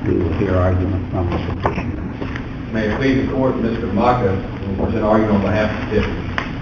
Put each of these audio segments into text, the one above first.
We will hear argument from the petitioner. May it please the court, Mr. Maka will present argument on behalf of the petitioner.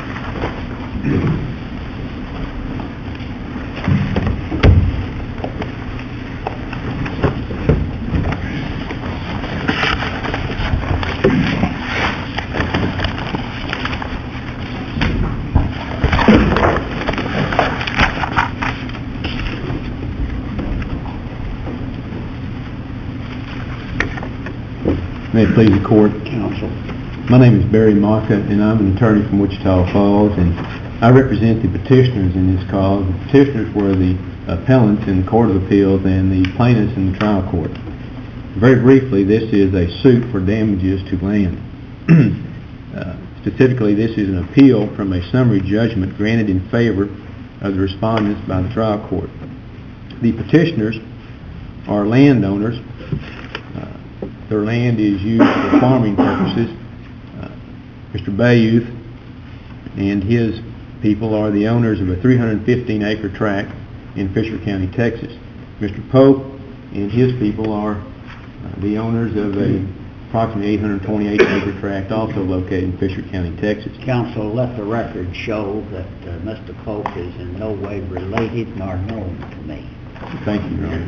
May it please the court. Counsel. My name is Barry Maka, and I'm an attorney from Wichita Falls, and I represent the petitioners in this cause. The petitioners were the appellants in the Court of Appeals and the plaintiffs in the trial court. Very briefly, this is a suit for damages to land. Specifically, this is an appeal from a summary judgment granted in favor of the respondents by the trial court. The petitioners are landowners. Their land is used for farming purposes. Mr. Bayouth and his people are the owners of a 315-acre tract in Fisher County, Texas. Mr. Pope and his people are the owners of a approximately 828-acre tract also located in Fisher County, Texas. Counsel, let the record show that Mr. Pope is in no way related nor known to me. Thank you, Your Honor.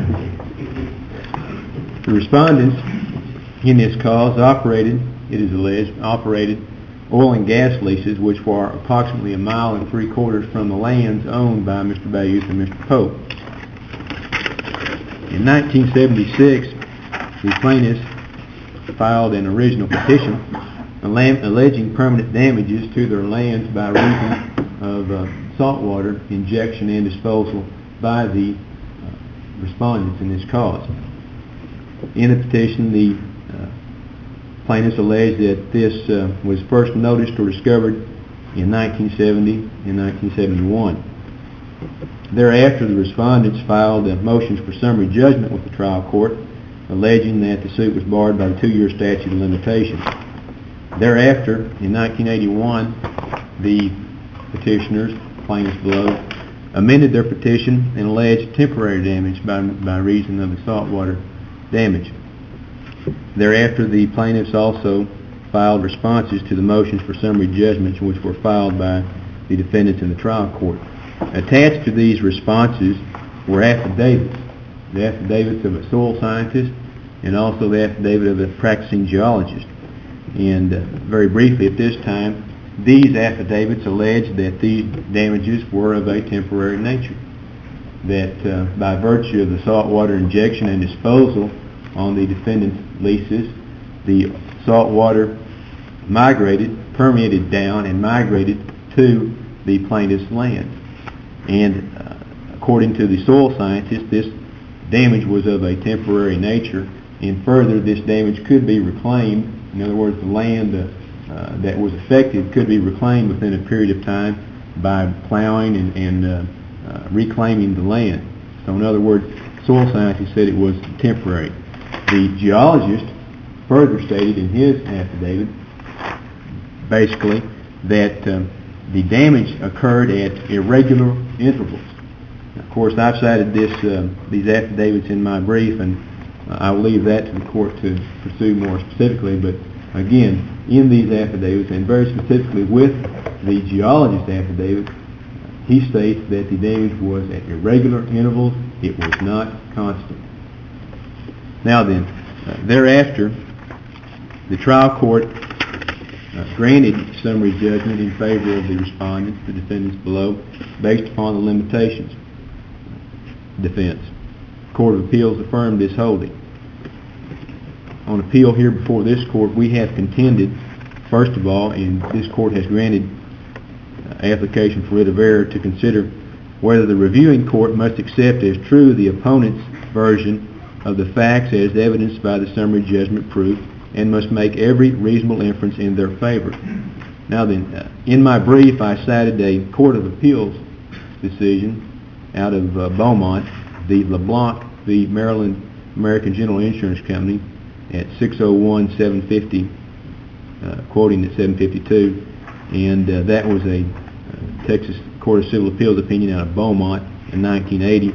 The respondents in this cause operated, it is alleged, oil and gas leases which were approximately 1 3/4 miles from the lands owned by Mr. Bayouth and Mr. Pope. In 1976, the plaintiffs filed an original petition alleging permanent damages to their lands by reason of saltwater injection and disposal by the respondents in this cause. In the petition, the plaintiffs alleged that this was first noticed or discovered in 1970 and 1971. Thereafter, the respondents filed motions for summary judgment with the trial court, alleging that the suit was barred by the 2-year statute of limitations. Thereafter, in 1981, the petitioners, plaintiffs below, amended their petition and alleged temporary damage by reason of the saltwater damage. Thereafter, the plaintiffs also filed responses to the motions for summary judgments which were filed by the defendants in the trial court. Attached to these responses were affidavits, the affidavits of a soil scientist and also the affidavit of a practicing geologist. And very briefly at this time, these affidavits alleged that these damages were of a temporary nature, that by virtue of the saltwater injection and disposal on the defendant's leases, the saltwater permeated down and migrated to the plaintiff's land. And according to the soil scientist, this damage was of a temporary nature, and further, this damage could be reclaimed. In other words, the land that was affected could be reclaimed within a period of time by plowing and reclaiming the land. So in other words, soil scientist said it was temporary. The geologist further stated in his affidavit basically that the damage occurred at irregular intervals. Of course, I've cited these affidavits in my brief, and I will leave that to the court to pursue more specifically. But again, in these affidavits, and very specifically with the geologist's affidavit, he states that the damage was at irregular intervals. It was not constant. Now then, thereafter, the trial court granted summary judgment in favor of the respondents, the defendants below, based upon the limitations defense. The Court of Appeals affirmed this holding. On appeal here before this court, we have contended, first of all, and this court has granted application for writ of error to consider whether the reviewing court must accept as true the opponent's version of the facts as evidenced by the summary judgment proof and must make every reasonable inference in their favor. Now then, in my brief, I cited a Court of Appeals decision out of Beaumont, the LeBlanc v. Maryland American General Insurance Company at 601-750, quoting at 752, and that was a Texas Court of Civil Appeals opinion out of Beaumont in 1980.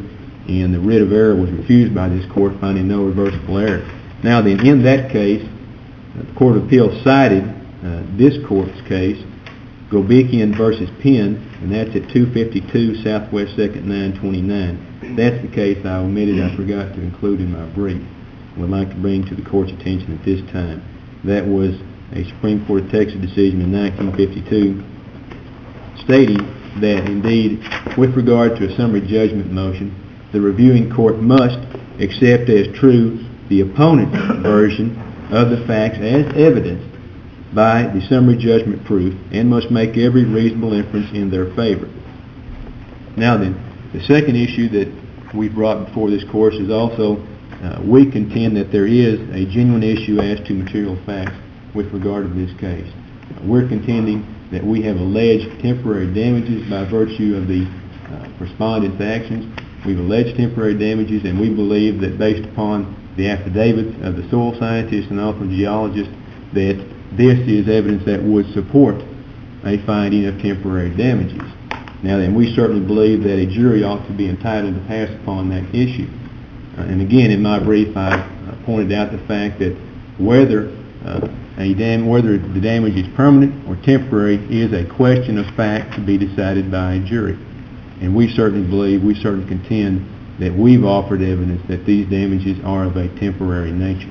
and the writ of error was refused by this court, finding no reversible error. Now then, in that case, the Court of Appeals cited this court's case, Gobikian v. Penn, and that's at 252 Southwest 2nd 929. That's the case I omitted, I forgot to include in my brief. I would like to bring to the court's attention at this time. That was a Supreme Court of Texas decision in 1952 stating that indeed, with regard to a summary judgment motion, the reviewing court must accept as true the opponent's version of the facts as evidenced by the summary judgment proof and must make every reasonable inference in their favor. Now then, the second issue that we brought before this court is also we contend that there is a genuine issue as to material facts with regard to this case. We're contending that we have alleged temporary damages by virtue of the respondent's actions. We've alleged temporary damages, and we believe that based upon the affidavits of the soil scientists and also geologists that this is evidence that would support a finding of temporary damages. Now then, we certainly believe that a jury ought to be entitled to pass upon that issue. And again, in my brief, I pointed out the fact that whether the damage is permanent or temporary is a question of fact to be decided by a jury. And we certainly contend that we've offered evidence that these damages are of a temporary nature.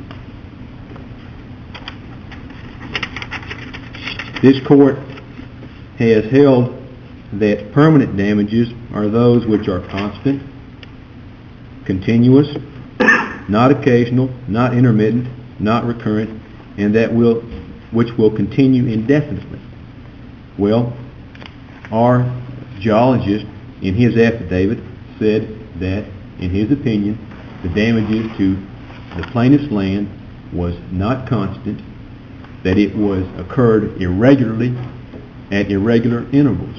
This court has held that permanent damages are those which are constant, continuous, not occasional, not intermittent, not recurrent, and which will continue indefinitely. Well, our geologist in his affidavit said that, in his opinion, the damages to the plaintiff's land was not constant, that it occurred irregularly at irregular intervals.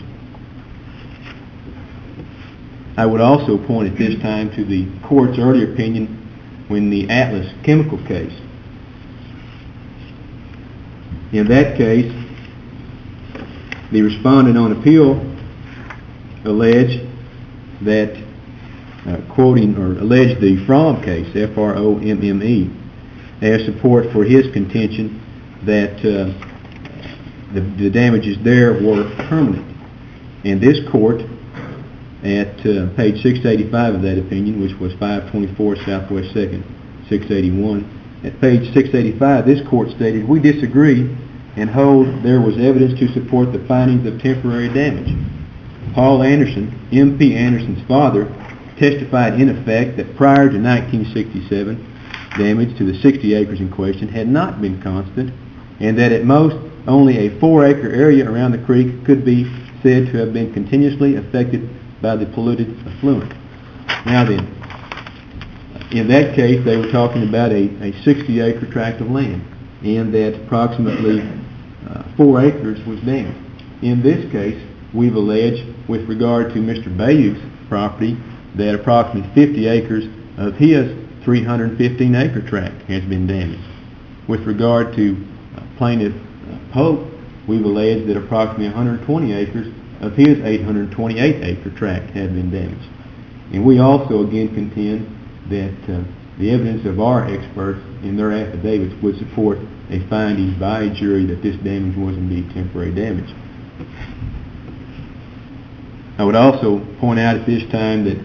I would also point at this time to the court's earlier opinion when the Atlas Chemical case. In that case, the respondent on appeal alleged that, alleged the Fromme case, F-R-O-M-M-E, as support for his contention that the damages there were permanent. And this court, at page 685 of that opinion, which was 524 Southwest 2nd, 681, at page 685, this court stated, "We disagree and hold there was evidence to support the findings of temporary damage. Paul Anderson, M.P. Anderson's father, testified in effect that prior to 1967, damage to the 60 acres in question had not been constant, and that at most only a 4-acre area around the creek could be said to have been continuously affected by the polluted effluent." Now then, in that case, they were talking about a 60-acre tract of land, and that approximately 4 acres was damaged. In this case, we've alleged, with regard to Mr. Bayou's property, that approximately 50 acres of his 315-acre tract has been damaged. With regard to Plaintiff Pope, we've alleged that approximately 120 acres of his 828-acre tract have been damaged. And we also again contend that the evidence of our experts in their affidavits would support a finding by a jury that this damage was indeed temporary damage. I would also point out at this time that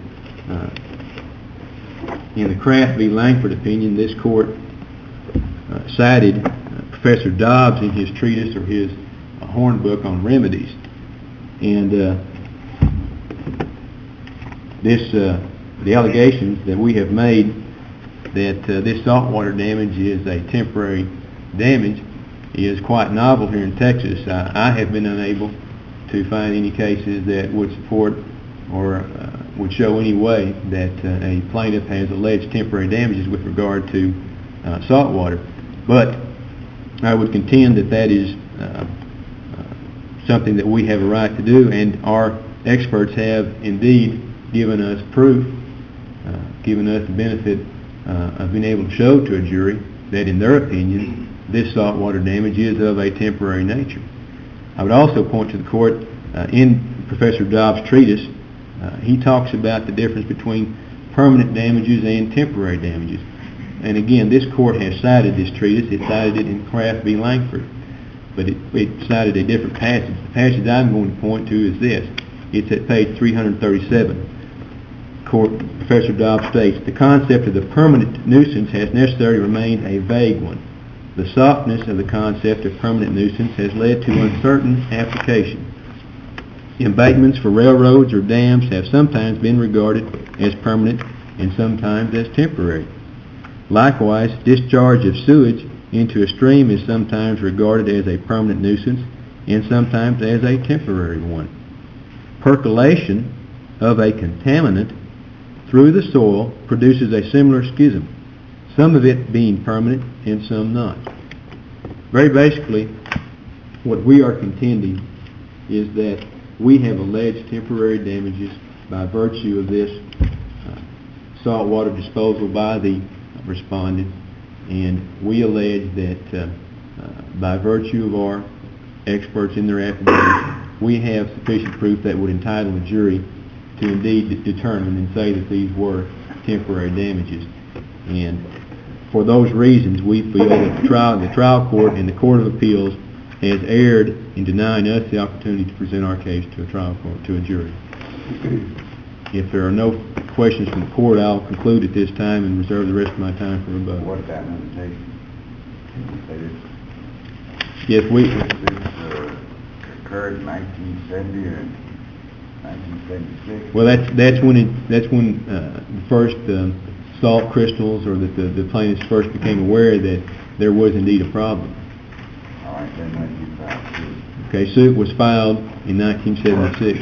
in the Kraft v. Langford opinion, this court cited Professor Dobbs in his treatise or his horn book on remedies. And the allegations that we have made that this saltwater damage is a temporary damage is quite novel here in Texas. I have been unable to find any cases that would support or would show any way that a plaintiff has alleged temporary damages with regard to saltwater. But I would contend that that is something that we have a right to do, and our experts have indeed given us proof, given us the benefit of being able to show to a jury that in their opinion this saltwater damage is of a temporary nature. I would also point to the court in Professor Dobbs' treatise. He talks about the difference between permanent damages and temporary damages. And again, this court has cited this treatise. It cited it in Kraft v. Langford, but it cited a different passage. The passage I'm going to point to is this. It's at page 337. Professor Dobbs states, the concept of the permanent nuisance has necessarily remained a vague one. The softness of the concept of permanent nuisance has led to uncertain application. Embankments for railroads or dams have sometimes been regarded as permanent and sometimes as temporary. Likewise, discharge of sewage into a stream is sometimes regarded as a permanent nuisance and sometimes as a temporary one. Percolation of a contaminant through the soil produces a similar schism, some of it being permanent and some not. Very basically, what we are contending is that we have alleged temporary damages by virtue of this saltwater disposal by the respondent, and we allege that by virtue of our experts in their affidavits, we have sufficient proof that would entitle a jury to indeed determine and say that these were temporary damages. And for those reasons, we feel that the trial court and the Court of Appeals has erred in denying us the opportunity to present our case to a trial court, to a jury. If there are no questions from the court, I'll conclude at this time and reserve the rest of my time for rebuttal. What about limitation? Yes, This occurred in 1970 or 1976? Well, that's when the first salt crystals, or that the plaintiffs first became aware that there was indeed a problem. All right, then when you filed suit. Okay, suit was filed in 1976.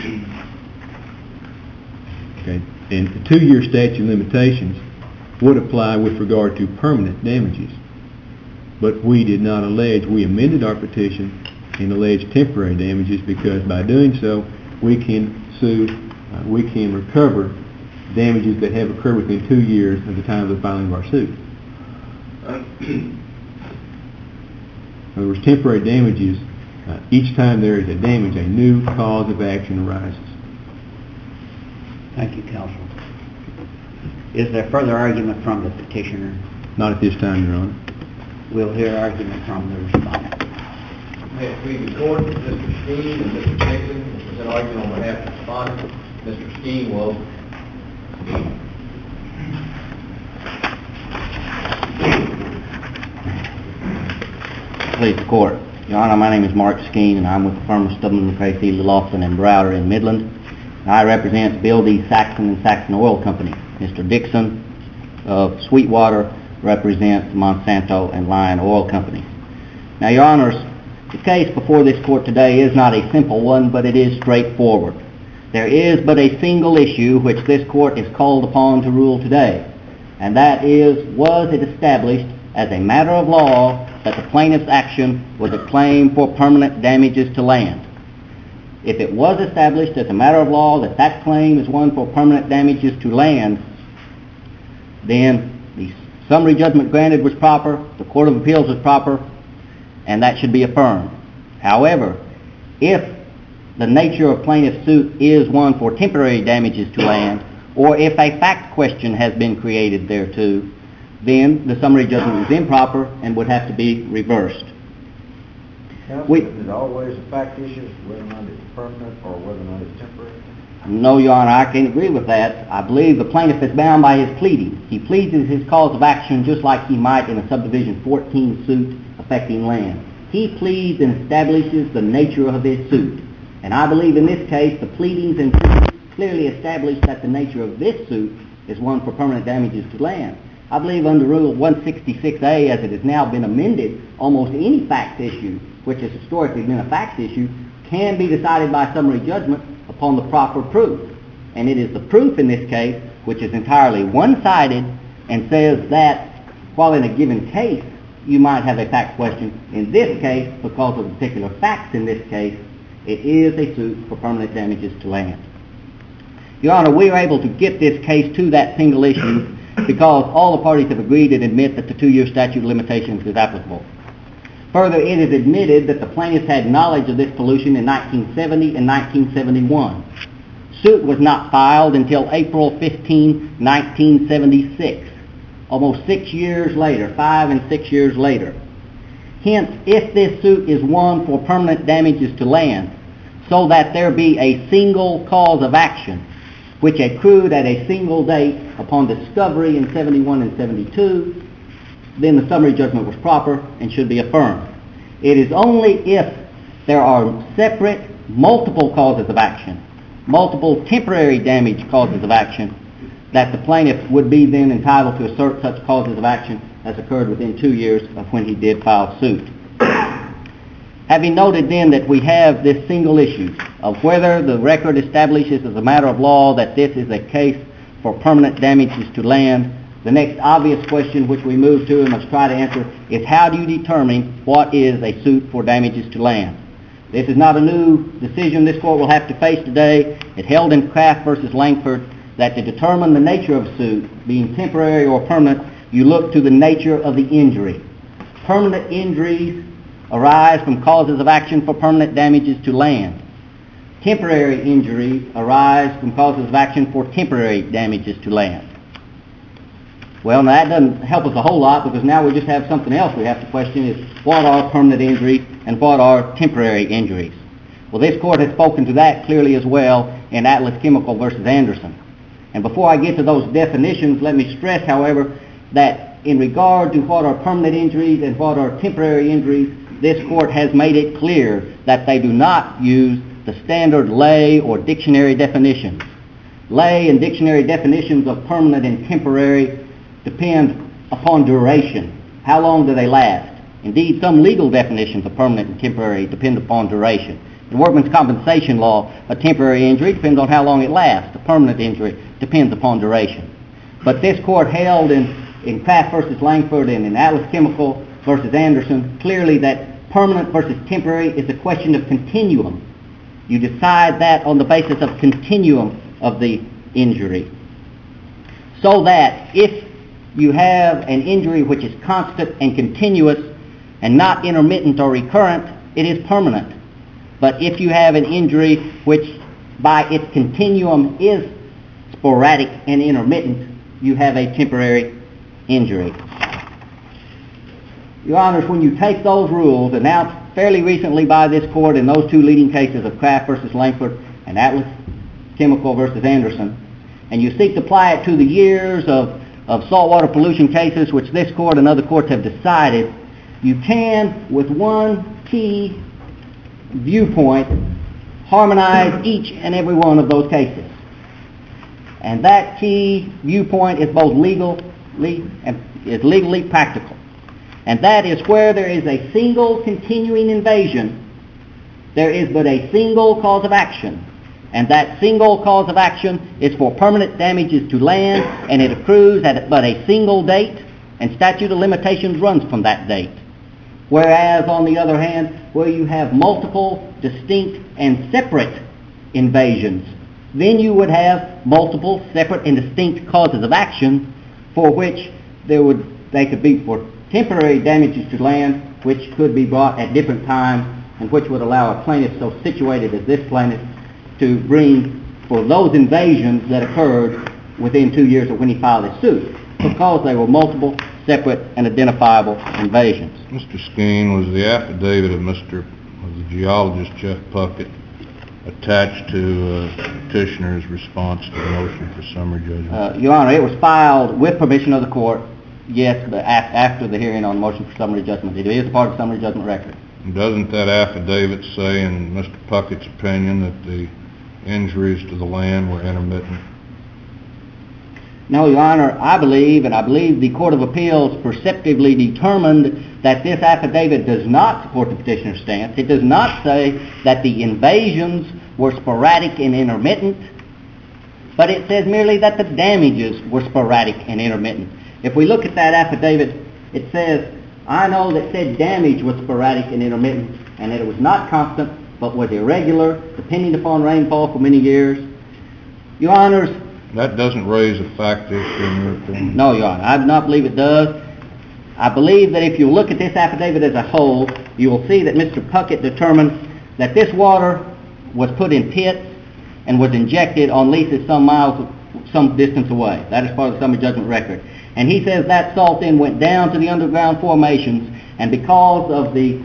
Okay, and the 2-year statute of limitations would apply with regard to permanent damages. But we did not allege. We amended our petition and alleged temporary damages because by doing so, we can we can recover damages that have occurred within 2 years of the time of the filing of our suit. In other words, temporary damages, each time there is a damage, a new cause of action arises. Thank you, counsel. Is there further argument from the petitioner? Not at this time, Your Honor. We'll hear argument from the respondent. May it please the court, Mr. Skeen and Mr. Dixon will present argument on behalf of the respondent. Mr. Skeen will Please the court. Your Honor, my name is Mark Skeen and I'm with the firm of Stubman, McCrae, Lawson and Browder in Midland. And I represent Bill D. Saxon and Saxon Oil Company. Mr. Dixon of Sweetwater represents Monsanto and Lion Oil Company. Now, Your Honors, the case before this court today is not a simple one, but it is straightforward. There is but a single issue which this court is called upon to rule today, and that is, was it established as a matter of law that the plaintiff's action was a claim for permanent damages to land? If it was established as a matter of law that that claim is one for permanent damages to land, then the summary judgment granted was proper, the Court of Appeals was proper, and that should be affirmed. However, if the nature of plaintiff's suit is one for temporary damages to land, or if a fact question has been created thereto, then the summary judgment is improper and would have to be reversed. Counsel, is it always a fact issue whether or not it's permanent or whether or not it's temporary? No, Your Honor, I can't agree with that. I believe the plaintiff is bound by his pleading. He pleads his cause of action just like he might in a subdivision 14 suit affecting land. He pleads and establishes the nature of his suit. And I believe in this case the pleadings and suits clearly establish that the nature of this suit is one for permanent damages to land. I believe under Rule 166A, as it has now been amended, almost any fact issue, which has historically been a fact issue, can be decided by summary judgment upon the proper proof. And it is the proof in this case which is entirely one-sided and says that while in a given case you might have a fact question, in this case, because of the particular facts in this case, it is a suit for permanent damages to land. Your Honor, we are able to get this case to that single issue because all the parties have agreed and admit that the 2-year statute of limitations is applicable. Further, it is admitted that the plaintiffs had knowledge of this pollution in 1970 and 1971. suit was not filed until April 15, 1976, almost 6 years later, 5 and 6 years later. Hence, if this suit is one for permanent damages to land, so that there be a single cause of action, which accrued at a single date upon discovery in 71 and 72, then the summary judgment was proper and should be affirmed. It is only if there are separate, multiple causes of action, multiple temporary damage causes of action, that the plaintiff would be then entitled to assert such causes of action as occurred within 2 years of when he did file suit. Having noted then that we have this single issue of whether the record establishes as a matter of law that this is a case for permanent damages to land, the next obvious question which we move to and must try to answer is how do you determine what is a suit for damages to land? This is not a new decision this court will have to face today. It held in Kraft v. Langford that to determine the nature of a suit, being temporary or permanent, you look to the nature of the injury. Permanent injuries arise from causes of action for permanent damages to land. Temporary injuries arise from causes of action for temporary damages to land. Well, now that doesn't help us a whole lot because now we just have something else we have to question is what are permanent injuries and what are temporary injuries? Well, this court has spoken to that clearly as well in Atlas Chemical v. Anderson. And before I get to those definitions, let me stress, however, that in regard to what are permanent injuries and what are temporary injuries, this court has made it clear that they do not use the standard lay or dictionary definitions. Lay and dictionary definitions of permanent and temporary depend upon duration. How long do they last? Indeed, some legal definitions of permanent and temporary depend upon duration. In workmen's compensation law, a temporary injury depends on how long it lasts. A permanent injury depends upon duration. But this court held in Kraft v. Langford and in Atlas Chemical v. Anderson clearly that permanent versus temporary is a question of continuum. You decide that on the basis of continuum of the injury. So that if you have an injury which is constant and continuous and not intermittent or recurrent, it is permanent. But if you have an injury which by its continuum is sporadic and intermittent, you have a temporary injury. Your Honors, when you take those rules announced fairly recently by this court in those two leading cases of Kraft v. Langford and Atlas Chemical v. Anderson, and you seek to apply it to the years of saltwater pollution cases which this court and other courts have decided, you can, with one key viewpoint, harmonize each and every one of those cases. And that key viewpoint is both legally practical. And that is where there is a single continuing invasion, there is but a single cause of action. And that single cause of action is for permanent damages to land, and it accrues at but a single date, and statute of limitations runs from that date. Whereas, on the other hand, where you have multiple, distinct, and separate invasions, then you would have multiple, separate, and distinct causes of action for which they could be for temporary damages to land, which could be brought at different times, and which would allow a plaintiff so situated as this plaintiff to bring for those invasions that occurred within 2 years of when he filed his suit, because they were multiple, separate, and identifiable invasions. Mr. Skeen, was the affidavit of the geologist Jeff Puckett attached to petitioner's response to the motion for summary judgment? Your Honor, it was filed with permission of the court, yes, but after the hearing on the motion for summary judgment. It is a part of the summary judgment record. Doesn't that affidavit say, in Mr. Puckett's opinion, that the injuries to the land were intermittent? No, Your Honor, I believe the Court of Appeals perceptively determined that this affidavit does not support the petitioner's stance. It does not say that the invasions were sporadic and intermittent, but it says merely that the damages were sporadic and intermittent. If we look at that affidavit, it says, I know that said damage was sporadic and intermittent, and that it was not constant, but was irregular, depending upon rainfall for many years. Your Honors, that doesn't raise a fact issue in your opinion? No, Your Honor, I do not believe it does. I believe that if you look at this affidavit as a whole, you will see that Mr. Puckett determined that this water was put in pits, and was injected on leases some distance away. That is part of the summary judgment record. And he says that salt then went down to the underground formations, and because of the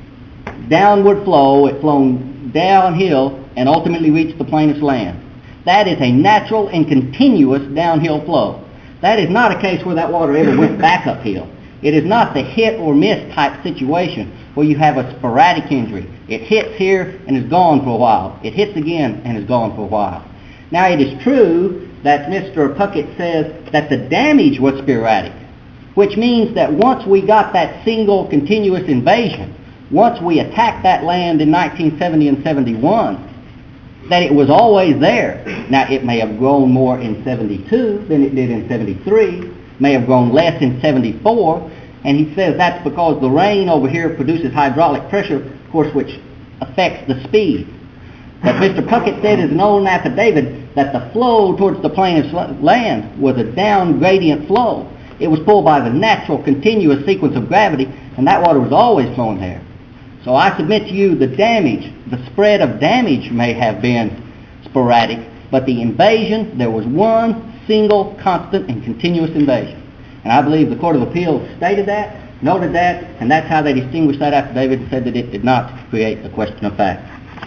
downward flow, it flowed downhill and ultimately reached the plaintiff's land. That is a natural and continuous downhill flow. That is not a case where that water ever went back uphill. It is not the hit or miss type situation where you have a sporadic injury. It hits here and is gone for a while. It hits again and is gone for a while. Now, it is true that Mr. Puckett says that the damage was sporadic, which means that once we got that single continuous invasion, once we attacked that land in 1970 and 71, that it was always there. Now, it may have grown more in 72 than it did in 73, may have grown less in 74, and he says that's because the rain over here produces hydraulic pressure, of course, which affects the speed. But Mr. Puckett said in an old affidavit that the flow towards the plaintiff's land was a down gradient flow. It was pulled by the natural continuous sequence of gravity, and that water was always flowing there. So I submit to you the damage, the spread of damage may have been sporadic, but the invasion, there was one single, constant, and continuous invasion. And I believe the Court of Appeals stated that, noted that, and that's how they distinguished that affidavit and said that it did not create a question of fact.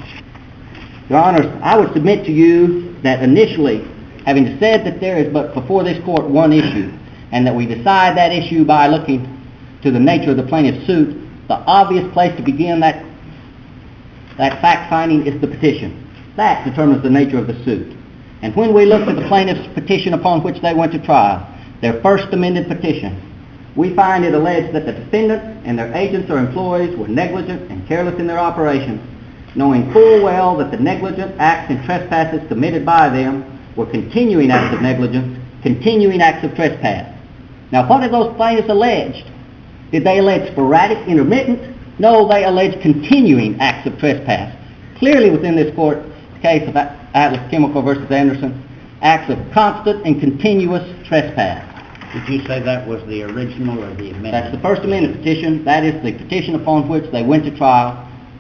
Your Honors, I would submit to you that initially, having said that there is but before this Court one issue, and that we decide that issue by looking to the nature of the plaintiff's suit, the obvious place to begin that fact-finding is the petition. That determines the nature of the suit. And when we look at the plaintiff's petition upon which they went to trial, their first amended petition, we find it alleged that the defendant and their agents or employees were negligent and careless in their operations, knowing full well that the negligent acts and trespasses committed by them were continuing acts of negligence, continuing acts of trespass. Now, what have those plaintiffs alleged? Did they allege sporadic, intermittent? No, they allege continuing acts of trespass. Clearly within this court case of Atlas Chemical versus Anderson, acts of constant and continuous trespass. Did you say that was the original or the amendment? That's the first amendment petition. That is the petition upon which they went to trial,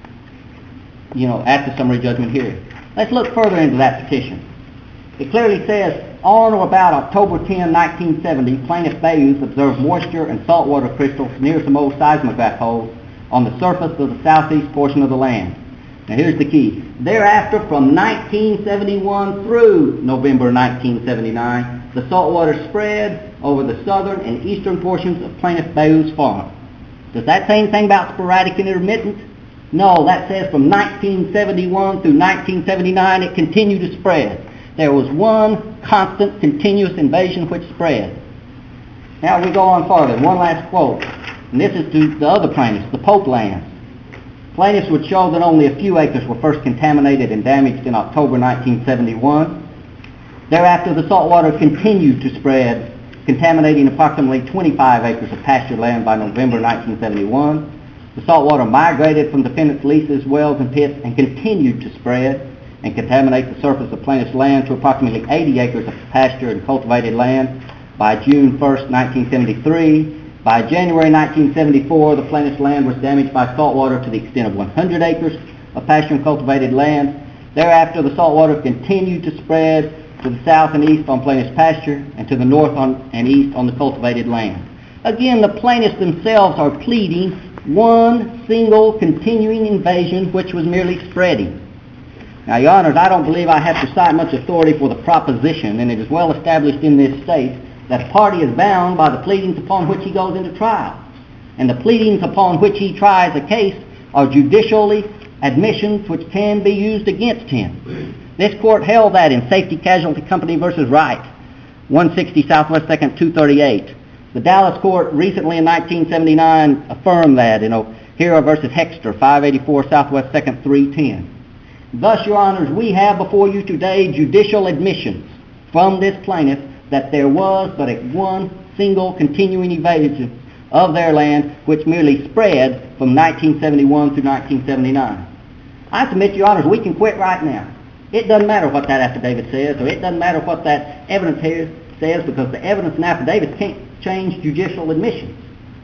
at the summary judgment hearing. Let's look further into that petition. It clearly says, on or about October 10, 1970, Plaintiff Bayous observed moisture and saltwater crystals near some old seismograph holes on the surface of the southeast portion of the land. Now here's the key. Thereafter, from 1971 through November 1979, the saltwater spread over the southern and eastern portions of Plaintiff Bayous Farm. Does that say anything about sporadic and intermittent? No, that says from 1971 through 1979 it continued to spread. There was one constant, continuous invasion which spread. Now we go on further. One last quote. And this is to the other plaintiffs, the Pope lands. Plaintiffs would show that only a few acres were first contaminated and damaged in October 1971. Thereafter, the saltwater continued to spread, contaminating approximately 25 acres of pasture land by November 1971. The saltwater migrated from defendants' leases, wells, and pits and continued to spread and contaminate the surface of plaintiff's land to approximately 80 acres of pasture and cultivated land by June 1st, 1973. By January 1974, the plaintiff's land was damaged by saltwater to the extent of 100 acres of pasture and cultivated land. Thereafter, the saltwater continued to spread to the south and east on plaintiff's pasture and to the north and east on the cultivated land. Again, the plaintiffs themselves are pleading one single continuing invasion which was merely spreading. Now, Your Honors, I don't believe I have to cite much authority for the proposition, and it is well established in this state, that a party is bound by the pleadings upon which he goes into trial. And the pleadings upon which he tries a case are judicially admissions which can be used against him. This court held that in Safety Casualty Company v. Wright, 160 Southwest 2nd, 238. The Dallas court recently in 1979 affirmed that in O'Hara v. Hexter, 584 Southwest 2nd, 310. Thus, Your Honors, we have before you today judicial admissions from this plaintiff that there was but one single continuing invasion of their land which merely spread from 1971 through 1979. I submit, Your Honors, we can quit right now. It doesn't matter what that affidavit says, or it doesn't matter what that evidence here says, because the evidence and affidavits can't change judicial admissions.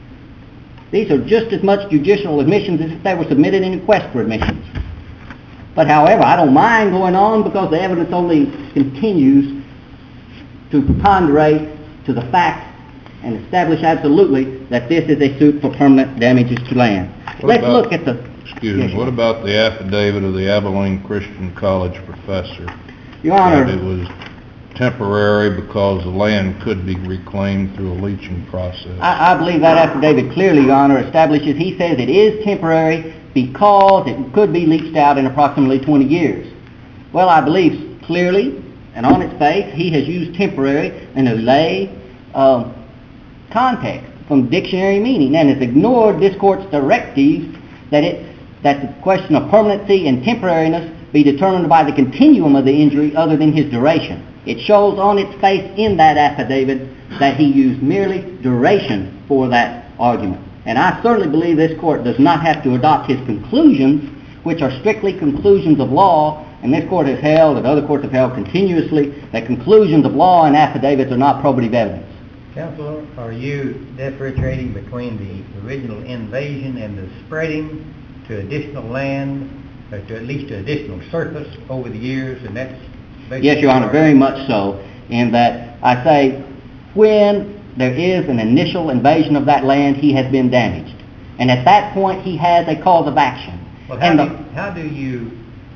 These are just as much judicial admissions as if they were submitted in request for admissions. But however, I don't mind going on because the evidence only continues to preponderate to the fact and establish absolutely that this is a suit for permanent damages to land. Let's look at the... Excuse me, what about the affidavit of the Abilene Christian College professor? Your Honor... That it was temporary because the land could be reclaimed through a leaching process. I believe that affidavit clearly, Your Honor, establishes, he says it is temporary because it could be leached out in approximately 20 years. Well, I believe clearly, and on its face, he has used temporary in a lay context from dictionary meaning and has ignored this court's directives that the question of permanency and temporariness be determined by the continuum of the injury other than his duration. It shows on its face in that affidavit that he used merely duration for that argument. And I certainly believe this court does not have to adopt his conclusions, which are strictly conclusions of law, and this court has held, and other courts have held continuously, that conclusions of law and affidavits are not probative evidence. Counselor, are you differentiating between the original invasion and the spreading to additional land, or to at least to additional surface over the years, and that's basically... Yes, Your Honor, very much so, in that I say when there is an initial invasion of that land, he has been damaged. And at that point, he has a cause of action. Well, how do you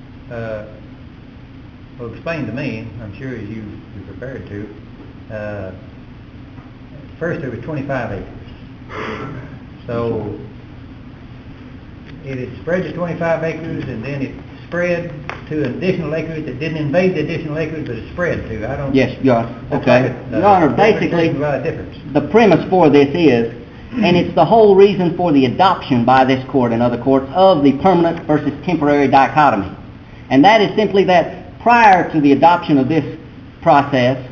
explain to me, I'm sure as you're prepared to, first there was 25 acres. So it had spread to 25 acres, and then it spread to additional acres. It didn't invade the additional acres, but it spread to. I don't... Yes, Your Honor. Okay. Your Honor, basically, the premise for this is, and it's the whole reason for the adoption by this court and other courts of the permanent versus temporary dichotomy. And that is simply that prior to the adoption of this process,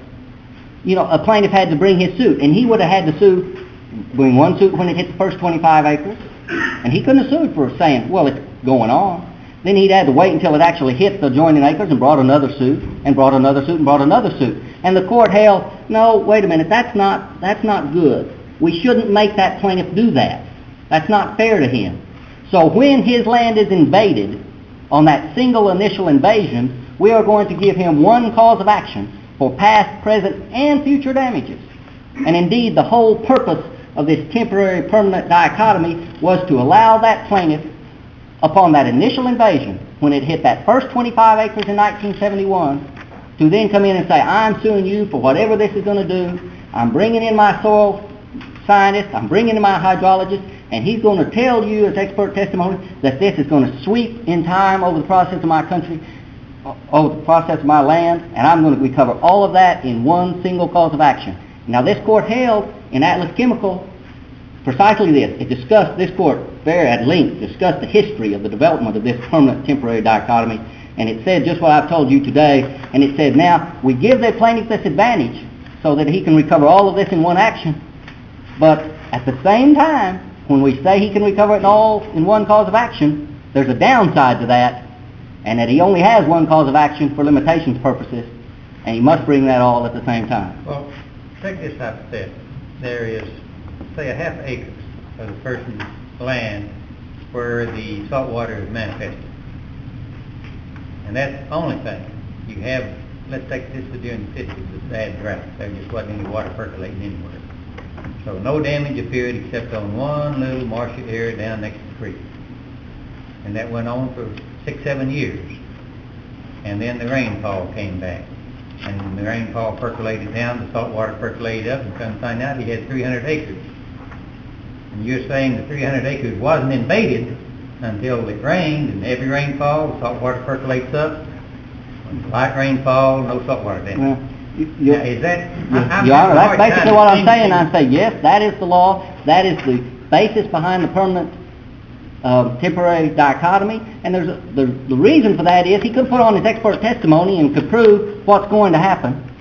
a plaintiff had to bring his suit, and he would have had to bring one suit when it hit the first 25 acres, and he couldn't have sued for saying, well, it's going on. Then he'd had to wait until it actually hit the adjoining acres and brought another suit, and brought another suit, and brought another suit. And the court held, no, wait a minute, that's not good. We shouldn't make that plaintiff do that. That's not fair to him. So when his land is invaded on that single initial invasion, we are going to give him one cause of action for past, present, and future damages. And indeed, the whole purpose of this temporary permanent dichotomy was to allow that plaintiff, upon that initial invasion, when it hit that first 25 acres in 1971, to then come in and say, I'm suing you for whatever this is going to do. I'm bringing in my soil scientist, I'm bringing in my hydrologist, and he's going to tell you as expert testimony that this is going to sweep in time over the process of my country, over the process of my land, and I'm going to recover all of that in one single cause of action. Now this court held in Atlas Chemical precisely this. It discussed, this court very at length discussed the history of the development of this permanent temporary dichotomy, and it said just what I've told you today, and it said now we give the plaintiff this advantage so that he can recover all of this in one action, but at the same time, when we say he can recover it all in one cause of action, there's a downside to that, and that he only has one cause of action for limitations purposes, and he must bring that all at the same time. Well, take this hypothetical. There is, say, a half acre of the person's land where the salt water is manifested. And that's the only thing. You have, let's take this during the 50s, the bad drought. There just wasn't any water percolating anywhere. So no damage appeared except on one little marshy area down next to the creek. And that went on for 6-7 years. And then the rainfall came back. And the rainfall percolated down, the salt water percolated up, and come to find out he had 300 acres. And you're saying the 300 acres wasn't invaded until it rained, and every rainfall, the salt water percolates up. Light rainfall, no salt water damage. Now, is that... Your Honor, that's basically what I'm saying. I say, yes, that is the law. That is the basis behind the permanent temporary dichotomy. And there's the reason for that is he could put on his expert testimony and could prove what's going to happen.